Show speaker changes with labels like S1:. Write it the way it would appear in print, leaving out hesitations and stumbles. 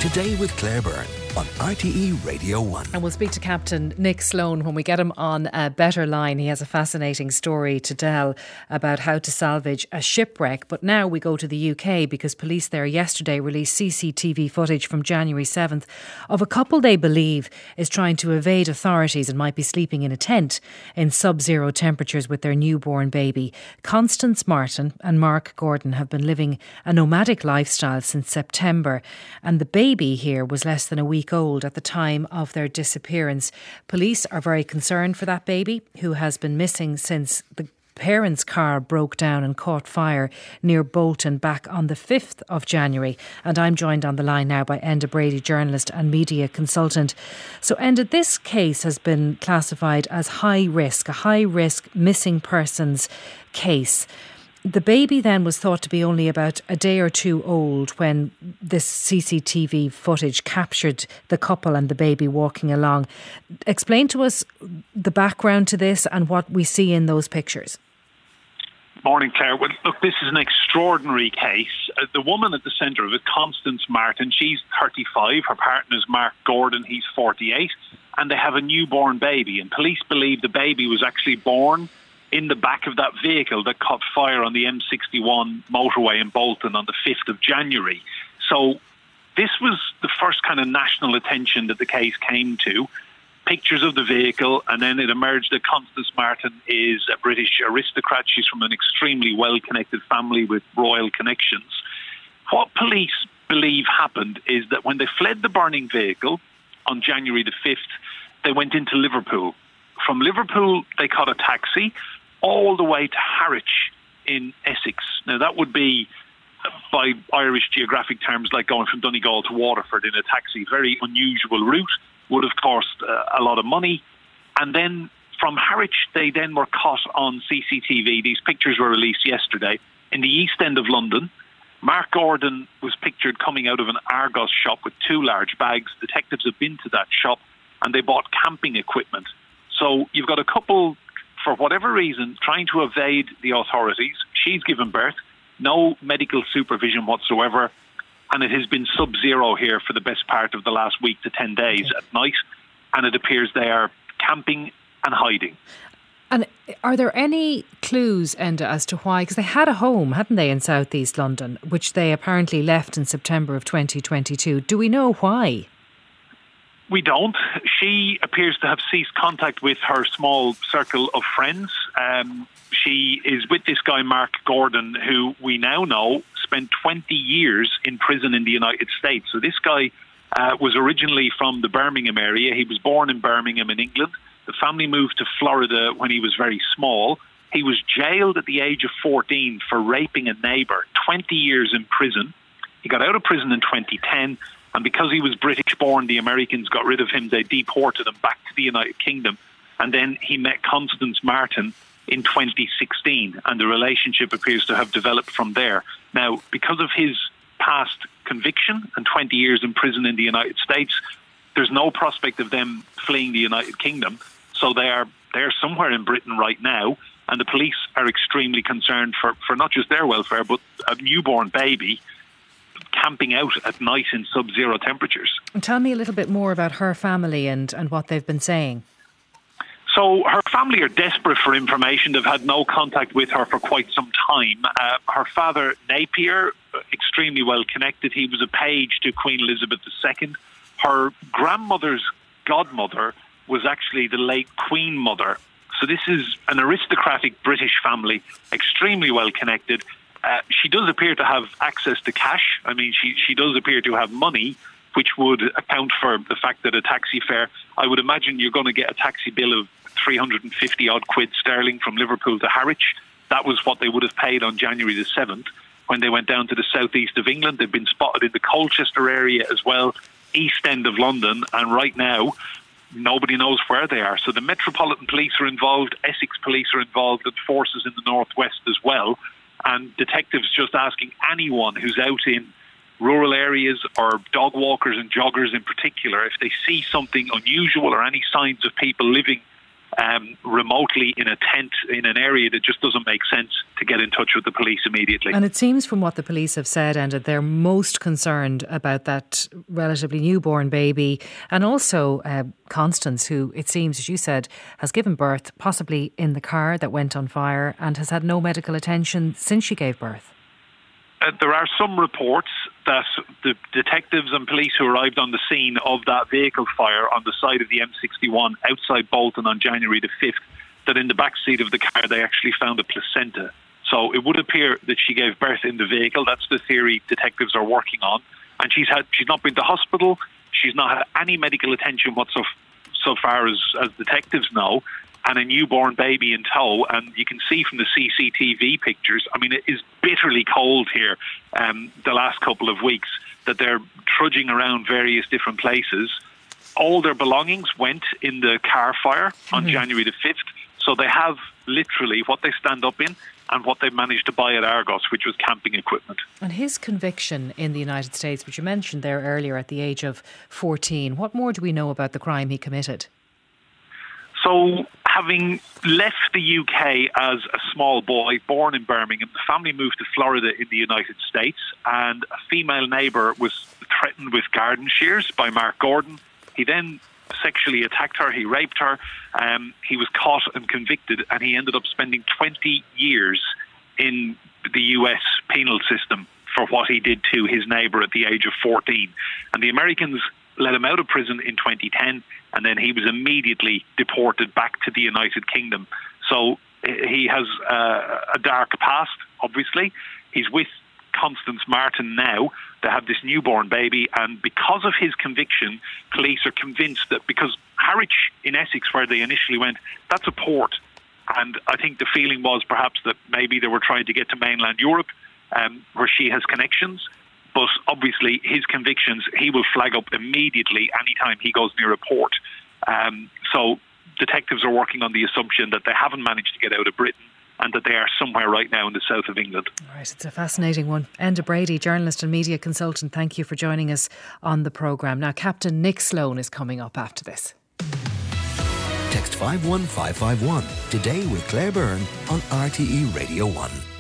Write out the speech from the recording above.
S1: Today with Claire Byrne on RTE Radio 1.
S2: And we'll speak to Captain Nick Sloan when we get him on a better line. He has a fascinating story to tell about how to salvage a shipwreck. But now we go to the UK because police there yesterday released CCTV footage from January 7th of a couple they believe is trying to evade authorities and might be sleeping in a tent in sub-zero temperatures with their newborn baby. Constance Martin and Mark Gordon have been living a nomadic lifestyle since September, and the baby here was less than a week old at the time of their disappearance. Police are very concerned for that baby, who has been missing since the parents' car broke down and caught fire near Bolton back on the 5th of January. And I'm joined on the line now by Enda Brady, journalist and media consultant. So Enda, this case has been classified as high risk, a high risk missing persons case. The baby then was thought to be only about a day or two old when this CCTV footage captured the couple and the baby walking along. Explain to us the background to this and what we see in those pictures.
S3: Morning, Claire. Well, look, this is an extraordinary case. The woman at the centre of it, Constance Martin, she's 35. Her partner's Mark Gordon, he's 48. And they have a newborn baby. And police believe the baby was actually born in the back of that vehicle that caught fire on the M61 motorway in Bolton on the 5th of January. So this was the first kind of national attention that the case came to. Pictures of the vehicle, and then it emerged that Constance Martin is a British aristocrat. She's from an extremely well-connected family with royal connections. What police believe happened is that when they fled the burning vehicle on January the 5th, they went into Liverpool. From Liverpool, they caught a taxi all the way to Harwich in Essex. Now, that would be, by Irish geographic terms, like going from Donegal to Waterford in a taxi. Very unusual route, would have cost a lot of money. And then from Harwich, they then were caught on CCTV. These pictures were released yesterday in the East End of London. Mark Gordon was pictured coming out of an Argos shop with two large bags. Detectives have been to that shop and they bought camping equipment. So you've got a couple, for whatever reason, trying to evade the authorities. She's given birth, no medical supervision whatsoever, and it has been sub-zero here for the best part of the last week to 10 days at night, and it appears they are camping and hiding.
S2: And are there any clues, Enda, as to why? Because they had a home, hadn't they, in South East London, which they apparently left in September of 2022. Do we know why?
S3: We don't. She appears to have ceased contact with her small circle of friends. She is with this guy, Mark Gordon, who we now know spent 20 years in prison in the United States. So this guy was originally from the Birmingham area. He was born in Birmingham in England. The family moved to Florida when he was very small. He was jailed at the age of 14 for raping a neighbour, 20 years in prison. He got out of prison in 2010. And because he was British born, the Americans got rid of him. They deported him back to the United Kingdom. And then he met Constance Martin in 2016. And the relationship appears to have developed from there. Now, because of his past conviction and 20 years in prison in the United States, there's no prospect of them fleeing the United Kingdom. So they're somewhere in Britain right now. And the police are extremely concerned for not just their welfare, but a newborn baby camping out at night in sub-zero temperatures.
S2: Tell me a little bit more about her family and what they've been saying.
S3: So her family are desperate for information. They've had no contact with her for quite some time. Her father, Napier, extremely well connected. He was a page to Queen Elizabeth II. Her grandmother's godmother was actually the late Queen Mother. So this is an aristocratic British family, extremely well connected. She does appear to have access to cash. I mean, she does appear to have money, which would account for the fact that a taxi fare, I would imagine you're going to get a taxi bill of 350 odd quid sterling from Liverpool to Harwich. That was what they would have paid on January the 7th when they went down to the southeast of England. They've been spotted in the Colchester area as well, East End of London, and right now nobody knows where they are. So the Metropolitan Police are involved, Essex Police are involved, and forces in the northwest as well. And detectives just asking anyone who's out in rural areas or dog walkers and joggers in particular, if they see something unusual or any signs of people living remotely in a tent in an area that just doesn't make sense to get in touch with the police immediately.
S2: And it seems from what the police have said, and they're most concerned about that relatively newborn baby, and also Constance, who it seems, as you said, has given birth possibly in the car that went on fire and has had no medical attention since she gave birth.
S3: There are some reports that the detectives and police who arrived on the scene of that vehicle fire on the side of the M61 outside Bolton on January the 5th, that in the back seat of the car they actually found a placenta. So it would appear that she gave birth in the vehicle. That's the theory detectives are working on. And she's not been to hospital. She's not had any medical attention whatsoever so far as detectives know. And a newborn baby in tow, and you can see from the CCTV pictures, I mean, it is bitterly cold here the last couple of weeks, that they're trudging around various different places. All their belongings went in the car fire on January the 5th, so they have literally what they stand up in and what they managed to buy at Argos, which was camping equipment.
S2: And his conviction in the United States, which you mentioned there earlier at the age of 14, what more do we know about the crime he committed?
S3: So, having left the UK as a small boy, born in Birmingham, the family moved to Florida in the United States, and a female neighbour was threatened with garden shears by Mark Gordon. He then sexually attacked her, he raped her, he was caught and convicted, and he ended up spending 20 years in the US penal system for what he did to his neighbour at the age of 14. And the Americans let him out of prison in 2010, and then he was immediately deported back to the United Kingdom. So he has a dark past, obviously. He's with Constance Martin now. They have this newborn baby, and because of his conviction, police are convinced that because Harwich in Essex, where they initially went, that's a port. And I think the feeling was perhaps that maybe they were trying to get to mainland Europe, where she has connections. But obviously, his convictions, he will flag up immediately anytime he goes near a port. So detectives are working on the assumption that they haven't managed to get out of Britain and that they are somewhere right now in the south of England. All
S2: right, it's a fascinating one. Enda Brady, journalist and media consultant, thank you for joining us on the programme. Now, Captain Nick Sloan is coming up after this.
S1: Text 51551 today with Claire Byrne on RTE Radio 1.